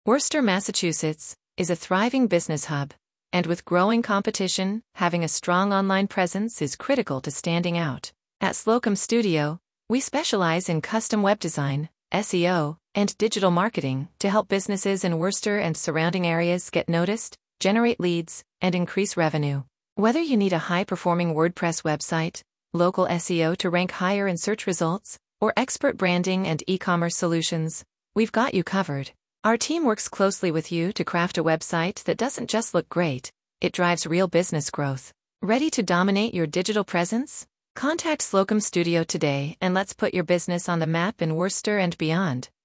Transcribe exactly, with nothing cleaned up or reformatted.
Worcester, Massachusetts, is a thriving business hub, and with growing competition, having a strong online presence is critical to standing out. At Slocum Studio, we specialize in custom web design, S E O, and digital marketing to help businesses in Worcester and surrounding areas get noticed, generate leads, and increase revenue. Whether you need a high-performing WordPress website, local S E O to rank higher in search results, or expert branding and e-commerce solutions, we've got you covered. Our team works closely with you to craft a website that doesn't just look great, it drives real business growth. Ready to dominate your digital presence? Contact Slocum Studio today and let's put your business on the map in Worcester and beyond.